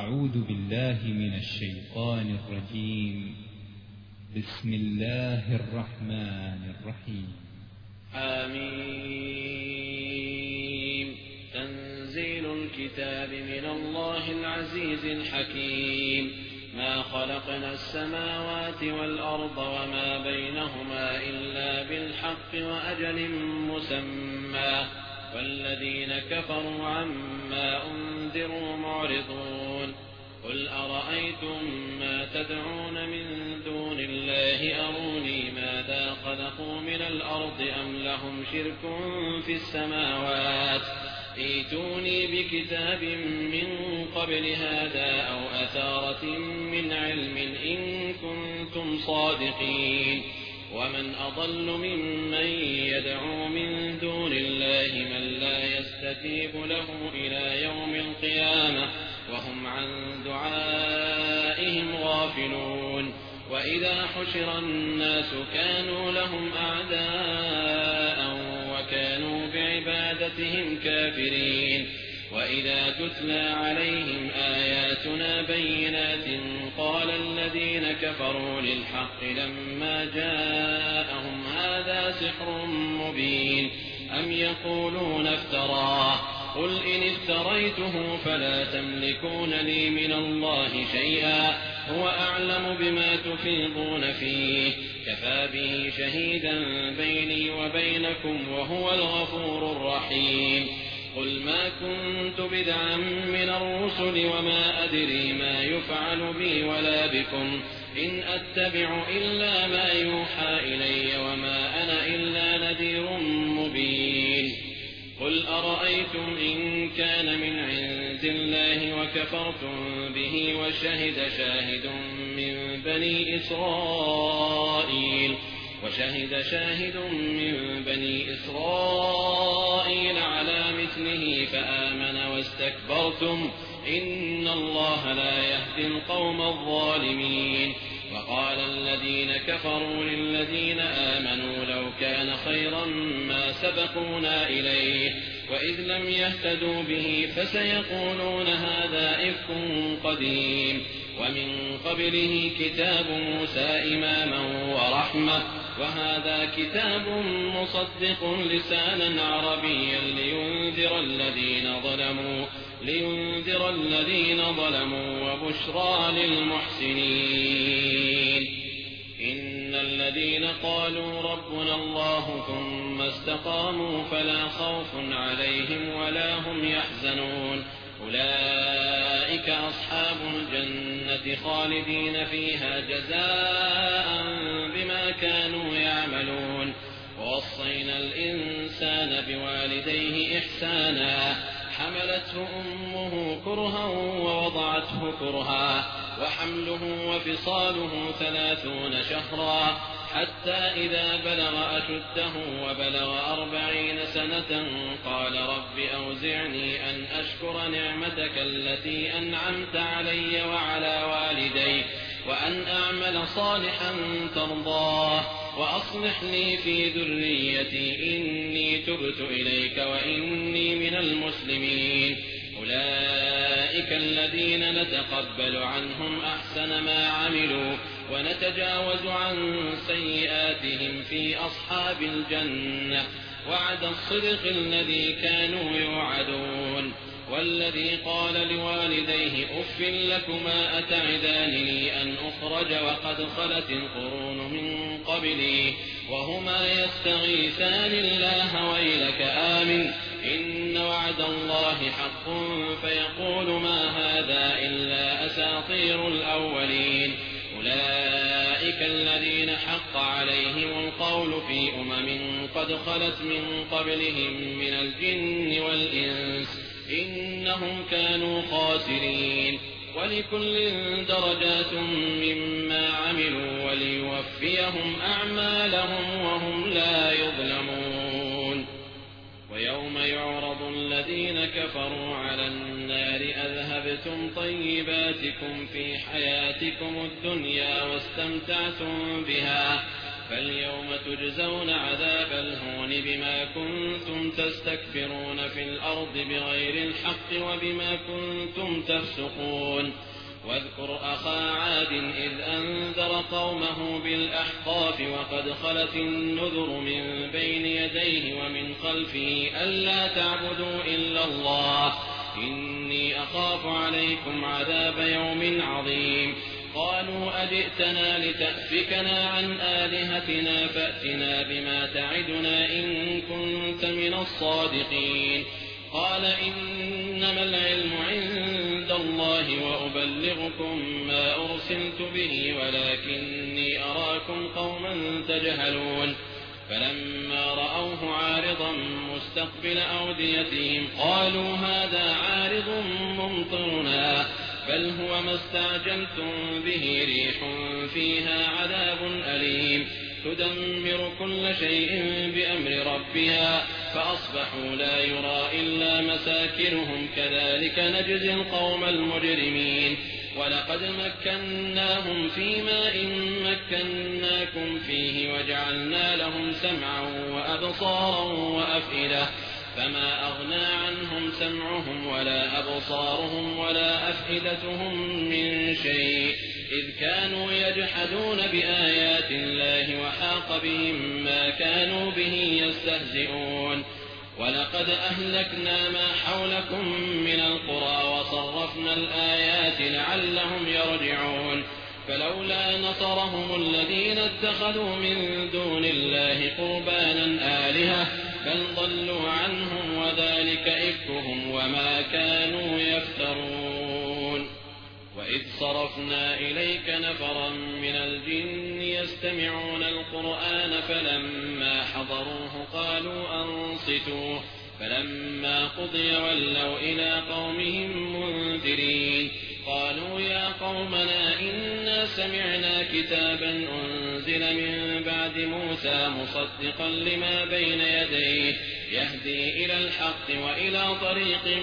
أعوذ بالله من الشيطان الرجيم. بسم الله الرحمن الرحيم. آمين. تنزيل الكتاب من الله العزيز الحكيم. ما خلقنا السماوات والأرض وما بينهما إلا بالحق وأجل مسمى، والذين كفروا عما أنذروا معرضون. قل أرأيتم ما تدعون من دون الله أروني ماذا خلقوا من الأرض أم لهم شرك في السماوات، ائتوني بكتاب من قبل هذا أو أثارة من علم إن كنتم صادقين. ومن أضل ممن يدعو من دون الله من لا يستجيب له إلى يوم القيامة وهم عن دعائهم غافلون. وإذا حشر الناس كانوا لهم أعداء وكانوا بعبادتهم كافرين. وإذا تتلى عليهم آياتنا بينات قال الذين كفروا للحق لما جاءهم هذا سحر مبين أم يقولون افتراه، قل إن افتريته فلا تملكون لي من الله شيئا هو أعلم بما تفيضون فيه كفى به شهيدا بيني وبينكم وهو الغفور الرحيم. قل ما كنت بدعا من الرسل وما أدري ما يفعل بي ولا بكم إن أتبع إلا ما يوحى إلي وما أنا إلا نذير مبين. قل أرأيتم إن كان من عند الله وكفرتم به وشهد شاهد من بني إسرائيل على مثله فآمن واستكبرتم إن الله لا يهدي القوم الظالمين. وقال الذين كفروا للذين آمنوا لو كان خيرا ما سبقونا إليه وإذ لم يهتدوا به فسيقولون هذا إفك قديم. ومن قبله كتاب موسى إماما ورحمة وهذا كتاب مصدق لسانا عربيا لينذر الذين ظلموا وبشرى للمحسنين. إن الذين قالوا ربنا الله ثم استقاموا فلا خوف عليهم ولا هم يحزنون أولئك أصحاب الجنة خالدين فيها جزاء بما كانوا يعملون. ووصينا الإنسان بوالديه إحسانا حملته أمه كرها ووضعته كرها وحمله وفصاله 30 شهرا حتى إذا بلغ أشده وبلغ 40 سنة قال رب أوزعني أن أشكر نعمتك التي أنعمت علي وعلى والدي وأن أعمل صالحا ترضاه وأصلح لي في ذريتي إني تبت إليك وإني من المسلمين. أولئك الذين نتقبل عنهم أحسن ما عملوا ونتجاوز عن سيئاتهم في أصحاب الجنة وعد الصدق الذي كانوا يوعدون. والذي قال لوالديه أف لكما أتعدانني أن أخرج وقد خلت القرون من قبلي وهما يستغيثان الله ويلك آمن إن وعد الله حق فيقول ما هذا إلا أساطير الأولين. أولئك الذين حق عليهم القول في قد خلت من قبلهم من الجن والإنس إنهم كانوا خاسرين. ولكل درجات مما عملوا وليوفيهم أعمالهم وهم لا يظلمون. ويوم يعرض الذين كفروا على النار أذهبتم طيباتكم في حياتكم الدنيا واستمتعتم بها فاليوم تجزون عذاب الهون بما كنتم تستكبرون في الأرض بغير الحق وبما كنتم تفسقون واذكر أخا عاد إذ أنذر قومه بالأحقاف وقد خلت النذر من بين يديه ومن خلفه ألا تعبدوا إلا الله إني أخاف عليكم عذاب يوم عظيم قالوا أجئتنا لتأفكنا عن آلهتنا فأتنا بما تعدنا إن كنت من الصادقين قال إنما العلم عند الله وأبلغكم ما أرسلت به ولكني أراكم قوما تجهلون فلما رأوه عارضا مستقبل أوديتهم قالوا هذا عارض ممطرنا بل هو ما استعجلتم به ريح فيها عذاب أليم تدمر كل شيء بأمر ربها فأصبحوا لا يرى إلا مساكنهم كذلك نجزي القوم المجرمين ولقد مكناهم في ماء مكناكم فيه وجعلنا لهم سمعا وأبصارا وأفئدة فما أغنى عنهم سمعهم ولا أبصارهم ولا أفئدتهم من شيء إذ كانوا يجحدون بآيات الله وحاق بهم ما كانوا به يستهزئون ولقد أهلكنا ما حولكم من القرى وصرفنا الآيات لعلهم يرجعون فلولا نصرهم الذين اتخذوا من دون الله قربانا آلهة بل ضلوا عنهم وذلك إفكهم وما كانوا يفترون وإذ صرفنا إليك نفرا من الجن يستمعون القرآن فلما حضروه قالوا أنصتوا فلما قضي ولوا إلى قومهم منذرين قالوا يا قومنا إنا سمعنا كتابا أنزل من بعد موسى مصدقا لما بين يديه يهدي إلى الحق وإلى طريق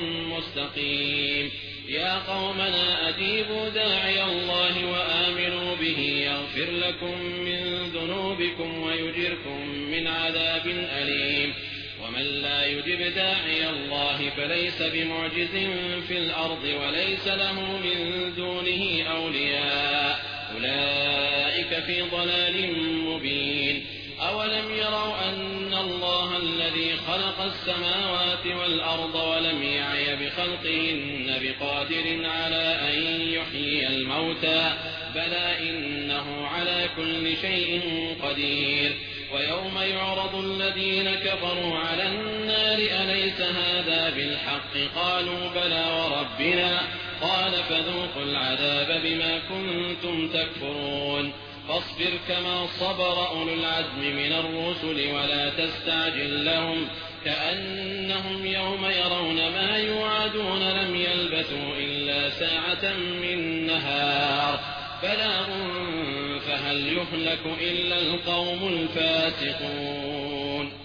مستقيم يا قومنا أجيبوا داعي الله وآمنوا به يغفر لكم من ذنوبكم ويجركم من عذاب أليم ومن لا يجب داعي الله فليس بمعجز في الأرض وليس له من دونه أولياء أولئك في ضلال مبين أولم يروا أن الله الذي خلق السماوات والأرض ولم يعي بخلقهن بقادر على أن يحيي الموتى بلى إنه على كل شيء قدير ويوم يعرض الذين كفروا على النار أليس هذا بالحق قالوا بلى وربنا قال فذوقوا العذاب بما كنتم تكفرون فاصبر كما صبر أولو العزم من الرسل ولا تستعجل لهم كأنهم يوم يرون ما يوعدون لم يلبثوا إلا ساعة من نهار بلاغ فهل يهلك إلا القوم الفاسقون